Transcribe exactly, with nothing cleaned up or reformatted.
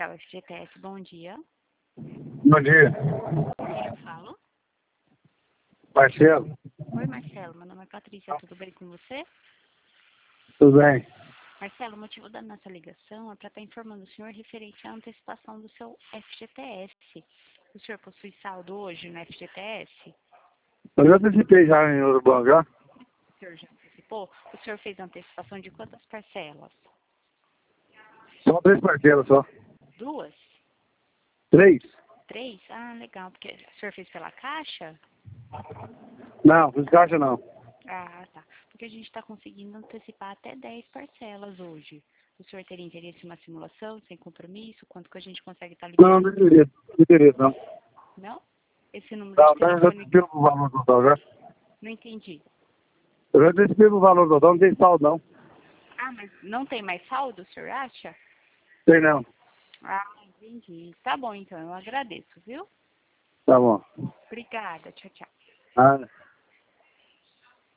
Comercial F G T S, bom dia. Bom dia. Quem eu falo? Marcelo. Oi, Marcelo. Meu nome é Patrícia. Tudo bem com você? Tudo bem? Marcelo, o motivo da nossa ligação é para estar informando o senhor referente à antecipação do seu F G T S. O senhor possui saldo hoje no F G T S? Eu já antecipei já em outro banco, já? O senhor já antecipou? O senhor fez antecipação de quantas parcelas? Só três parcelas só. Duas? Três? Três? Ah, legal. Porque o senhor fez pela Caixa? Não, fiz caixa não. Ah, tá. Porque a gente está conseguindo antecipar até dez parcelas hoje. O senhor teria interesse em uma simulação, sem compromisso? Quanto que a gente consegue estar Não, liberando? não interessa. Não interessa, não. Não? Esse número Não, de não, eu já telefone... antecipei o valor total, já. Não entendi. Eu já antecipei o valor total, não tem saldo, não. Ah, mas não tem mais saldo, o senhor acha? Tem não. Ah, entendi. Tá bom, então. Eu agradeço, viu? Tá bom. Obrigada. Tchau, tchau. Ah.